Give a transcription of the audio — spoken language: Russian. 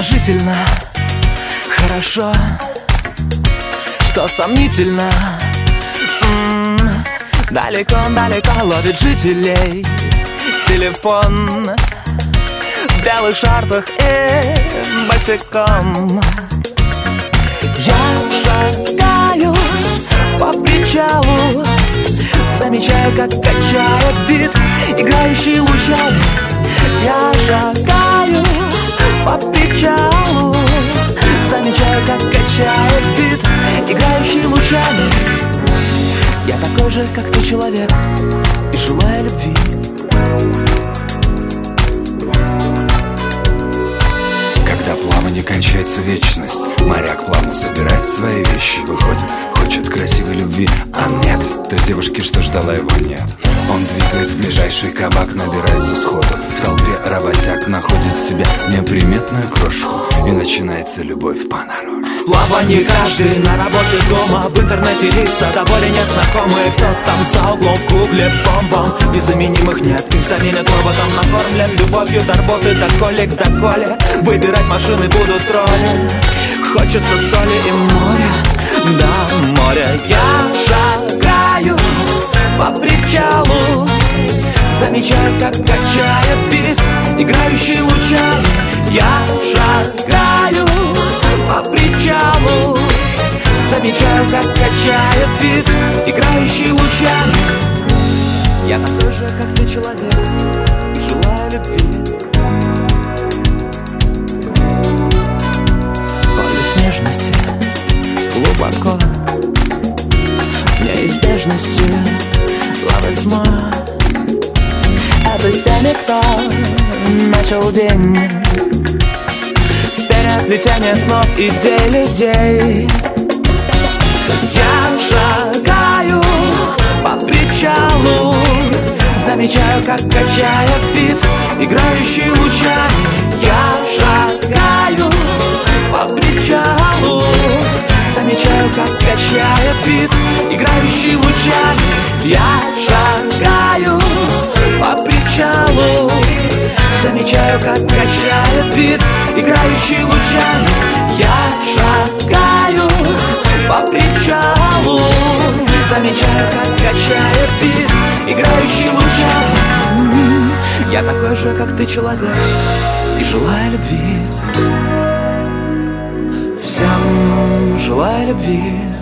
положительно, хорошо, что сомнительно. Далеко-далеко ловит жителей телефон в белых шортах и босиком. Я шагаю по причалу, замечаю, как качает бит, играющий лучами. Я шагаю по причалу, замечаю, как качает бит, играющий лучами. Я такой же, как ты, человек, и желаю любви. Когда плавание кончается вечность, моряк плавно собирает свои вещи, выходит, хочет красивой любви, а нет, той девушки, что ждала его, нет. Он двигает в ближайший кабак, набирается сходу. В толпе работяг находит себе неприметную крошку, и начинается любовь понарошку. В плавании каждый, на работе, дома, в интернете лица до боли незнакомые. Кто там за углом в гугле, бомбом, незаменимых нет. Их заменят роботом, накормлен любовью до работы, до колик, до коли. Выбирать машины будут тролли. Хочется соли и моря, да, море. Я шагаю по причалу, замечаю, как качает бит, играющий лучами. Я шагаю по причалу, замечаю, как качает бит, играющий лучами. Я такой же, как ты, человек, и желаю любви. Полюс нежности глубоко, в неизбежности лавызма. Это с теми, кто начал день с переплетения снов, идей, людей. Я шагаю по причалу, замечаю, как качает бит, играющий лучами. Я шагаю по причалу, замечаю, как качает бит, играющий лучами. Я шагаю по причалу, замечаю, как качает бит, играющий лучами. Я шагаю по причалу, замечаю, как качает бит, играющий лучами. Я такой же, как ты, человек, и желаю любви. Всем желаю любви.